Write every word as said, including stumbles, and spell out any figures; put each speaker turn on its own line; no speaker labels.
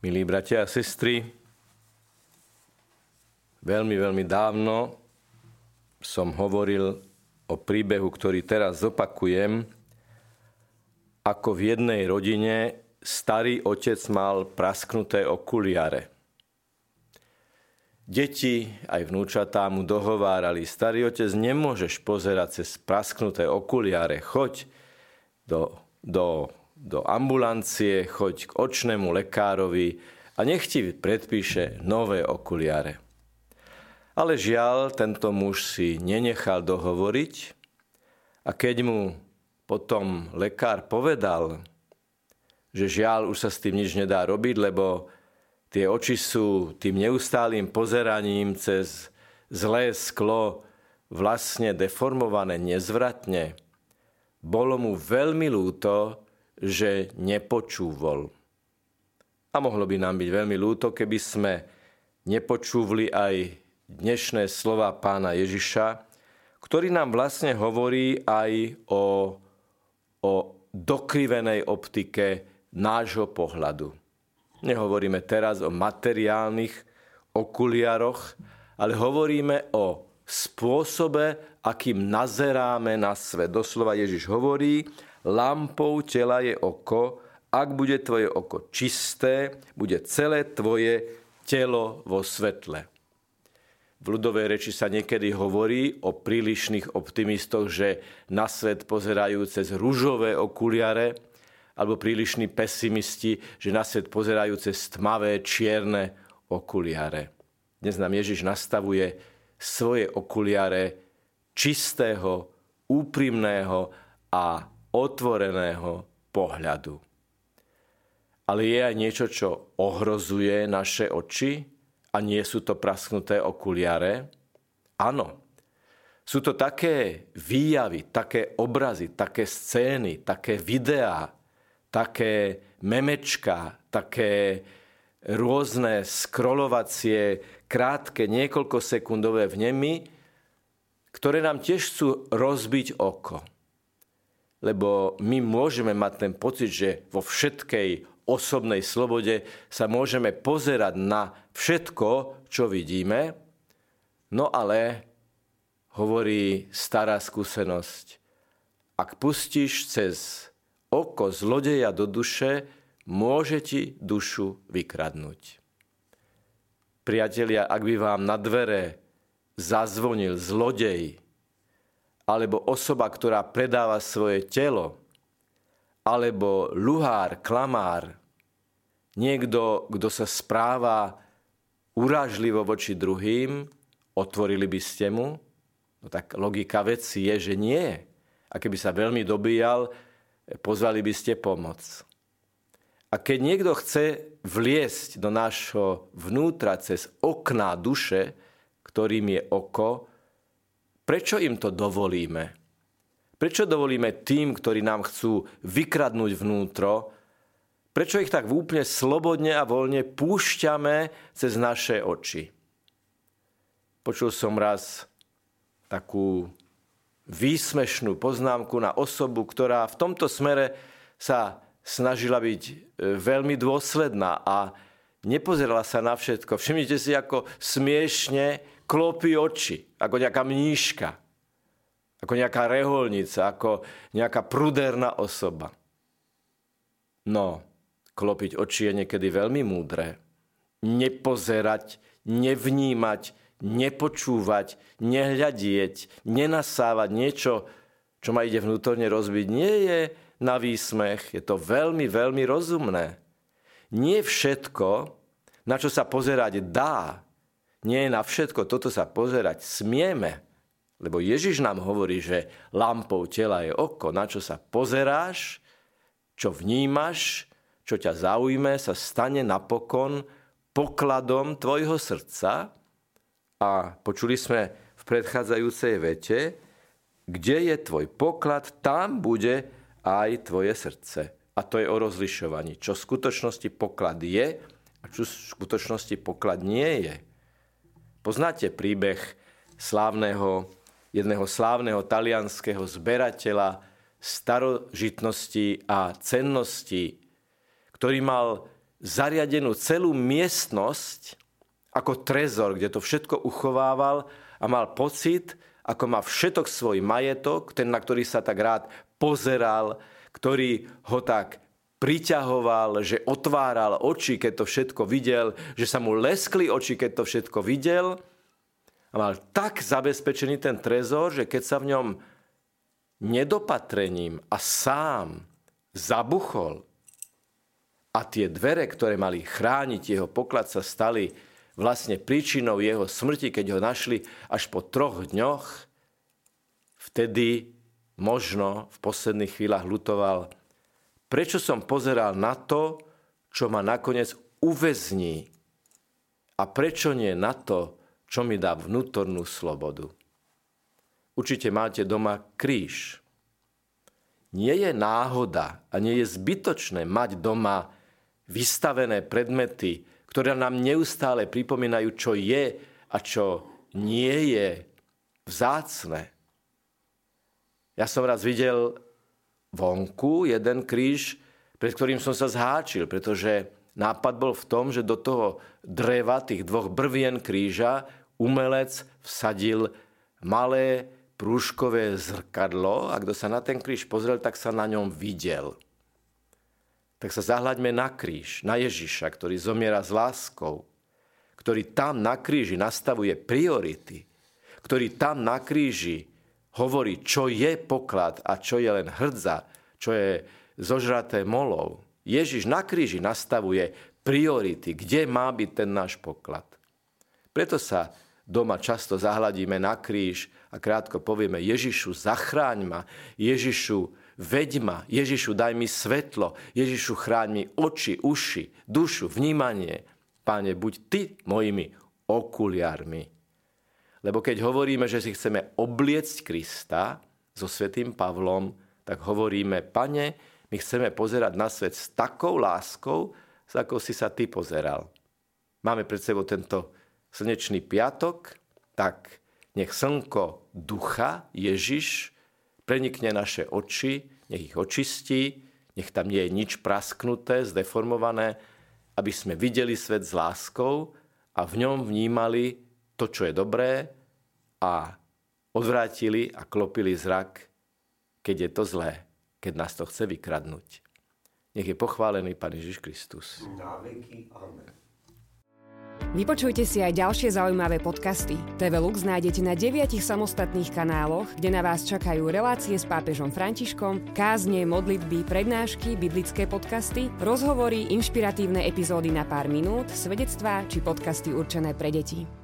Milí bratia a sestry, veľmi, veľmi dávno som hovoril o príbehu, ktorý teraz zopakujem, ako v jednej rodine starý otec mal prasknuté okuliare. Deti aj vnúčatá mu dohovárali: starý otec, nemôžeš pozerať cez prasknuté okuliare, choď do, do do ambulancie, choď k očnému lekárovi a nech ti predpíše nové okuliare. Ale žiaľ, tento muž si nenechal dohovoriť a keď mu potom lekár povedal, že žiaľ, už sa s tým nič nedá robiť, lebo tie oči sú tým neustálým pozeraním cez zlé sklo vlastne deformované nezvratne, bolo mu veľmi ľúto, že nepočúval. A mohlo by nám byť veľmi ľúto, keby sme nepočúvli aj dnešné slova pána Ježiša, ktorý nám vlastne hovorí aj o, o dokrivenej optike nášho pohľadu. Nehovoríme teraz o materiálnych okuliároch, ale hovoríme o spôsobe, akým nazeráme na svet. Doslova Ježiš hovorí: lampou tela je oko, ak bude tvoje oko čisté, bude celé tvoje telo vo svetle. V ľudovej reči sa niekedy hovorí o prílišných optimistoch, že na svet pozerajú cez ružové okuliare, alebo prílišní pesimisti, že na svet pozerajú cez tmavé, čierne okuliare. Dnes nám Ježiš nastavuje svoje okuliare čistého, úprimného a otvoreného pohľadu. Ale je aj niečo, čo ohrozuje naše oči a nie sú to prasknuté okuliare? Áno. Sú to také výjavy, také obrazy, také scény, také videá, také memečka, také rôzne scrollovacie, krátke, niekoľkosekundové vnemy, ktoré nám tiež chcú rozbiť oko. Lebo my môžeme mať ten pocit, že vo všetkej osobnej slobode sa môžeme pozerať na všetko, čo vidíme. No ale, hovorí stará skúsenosť, ak pustíš cez oko zlodeja do duše, môže ti dušu vykradnúť. Priatelia, ak by vám na dvere zazvonil zlodej, alebo osoba, ktorá predáva svoje telo, alebo luhár, klamár, niekto, kto sa správa urážlivo voči druhým, otvorili by ste mu? No tak logika veci je, že nie. A keby sa veľmi dobíjal, pozvali by ste pomoc. A keď niekto chce vliesť do nášho vnútra cez okná duše, ktorým je oko, prečo im to dovolíme? Prečo dovolíme tým, ktorí nám chcú vykradnúť vnútro, prečo ich tak úplne slobodne a voľne púšťame cez naše oči? Počul som raz takú výsmešnú poznámku na osobu, ktorá v tomto smere sa snažila byť veľmi dôsledná a nepozerala sa na všetko. Všimnite si, ako smiešne klopí oči, ako nejaká mníška, ako nejaká reholnica, ako nejaká pruderná osoba. No, klopiť oči je niekedy veľmi múdre. Nepozerať, nevnímať, nepočúvať, nehľadieť, nenasávať niečo, čo ma ide vnútorne rozbiť, nie je na výsmech. Je to veľmi, veľmi rozumné. Nie všetko, na čo sa pozerať dá, nie na všetko toto sa pozerať smieme. Lebo Ježiš nám hovorí, že lampou tela je oko. Na čo sa pozeráš, čo vnímaš, čo ťa zaujme, sa stane napokon pokladom tvojho srdca. A počuli sme v predchádzajúcej vete, kde je tvoj poklad, tam bude aj tvoje srdce. A to je o rozlišovaní, čo v skutočnosti poklad je a čo v skutočnosti poklad nie je. Poznáte príbeh slávneho, jedného slávneho talianskeho zberateľa starožitností a cenností, ktorý mal zariadenú celú miestnosť ako trezor, kde to všetko uchovával a mal pocit, ako má všetok svoj majetok, ten, na ktorý sa tak rád pozeral, ktorý ho tak priťahoval, že otváral oči, keď to všetko videl, že sa mu leskli oči, keď to všetko videl. A mal tak zabezpečený ten trezor, že keď sa v ňom nedopatrením a sám zabuchol a tie dvere, ktoré mali chrániť jeho poklad, sa stali vlastne príčinou jeho smrti, keď ho našli až po troch dňoch, vtedy možno v posledných chvíľach ľutoval, prečo som pozeral na to, čo ma nakoniec uväzní a prečo nie na to, čo mi dá vnútornú slobodu. Určite máte doma kríž. Nie je náhoda a nie je zbytočné mať doma vystavené predmety, ktoré nám neustále pripomínajú, čo je a čo nie je vzácne. Ja som raz videl vonku jeden kríž, pred ktorým som sa zháčil, pretože nápad bol v tom, že do toho dreva, tých dvoch brvien kríža, umelec vsadil malé prúžkové zrkadlo a kto sa na ten kríž pozrel, tak sa na ňom videl. Tak sa zahľaďme na kríž, na Ježiša, ktorý zomiera s láskou, ktorý tam na kríži nastavuje priority, ktorý tam na kríži hovorí, čo je poklad a čo je len hrdza, čo je zožraté molou. Ježiš na kríži nastavuje priority, kde má byť ten náš poklad. Preto sa doma často zahľadíme na kríž a krátko povieme, Ježišu, zachráň ma, Ježišu, veď ma, Ježišu, daj mi svetlo, Ježišu, chráň mi oči, uši, dušu, vnímanie. Páne, buď ty mojimi okuliarmi. Lebo keď hovoríme, že si chceme obliecť Krista so svätým Pavlom, tak hovoríme, Pane, my chceme pozerať na svet s takou láskou, s akou si sa ty pozeral. Máme pred sebou tento slnečný piatok, tak nech slnko ducha, Ježiš, prenikne naše oči, nech ich očistí, nech tam nie je nič prasknuté, zdeformované, aby sme videli svet s láskou a v ňom vnímali to, čo je dobré a odvrátili a klopili zrak, keď je to zlé, keď nás to chce vykradnúť. Nech je pochválený Pán Ježiš Kristus.
Na veky. Amen.
Vypočujte si aj ďalšie zaujímavé podcasty. té vé Lux nájdete na deviatich samostatných kanáloch, kde na vás čakajú relácie s pápežom Františkom, kázne, modlitby, prednášky, biblické podcasty, rozhovory, inšpiratívne epizódy na pár minút, svedectvá či podcasty určené pre deti.